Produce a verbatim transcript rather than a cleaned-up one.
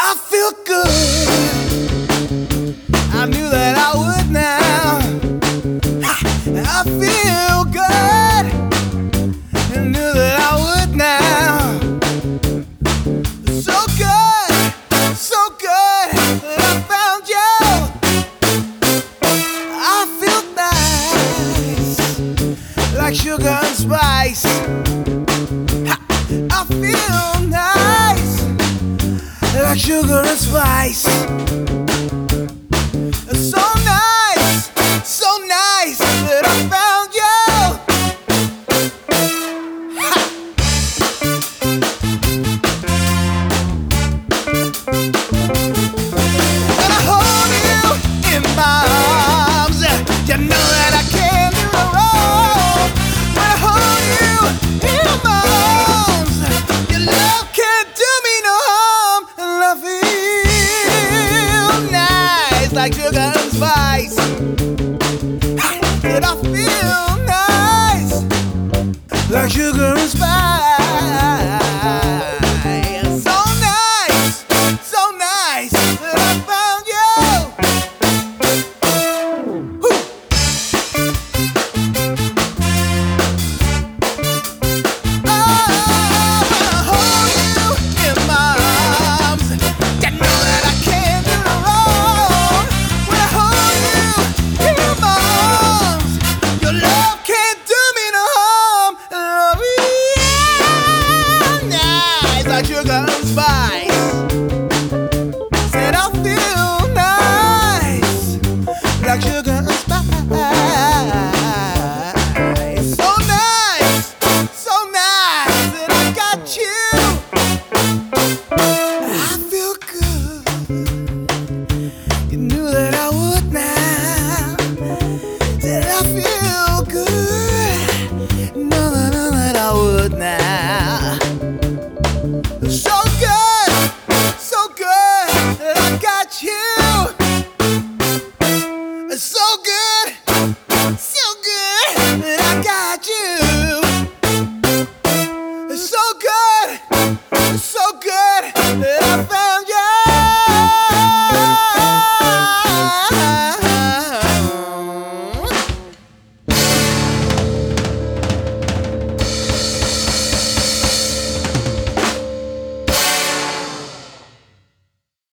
I feel good. I knew that I would now. I feel good. I knew that I would now. So good, so good that I found you. I feel nice, like sugar and spice. I feel nice, like sugar and spice. So nice, so nice that I found you. Ha. When I hold you in my arms, you know that I can't do wrong. When I hold you in my arms, your love can't do me no harm. And I feel nice, like sugar and spice. And I feel nice, like sugar and spice. So nice, so nice that I found you. Woo. Oh, when I hold you in my arms, you know that I can't do wrong. When I hold you in my arms, your love can't do me no harm. Love you nice, like sugar and spice. Said I feel nice, like sugar and spice. So nice, so nice that I got you. I feel good. You knew that I would now. Said I feel good. No, no, no, that I would now. So good, so good that I got you. So good, so good that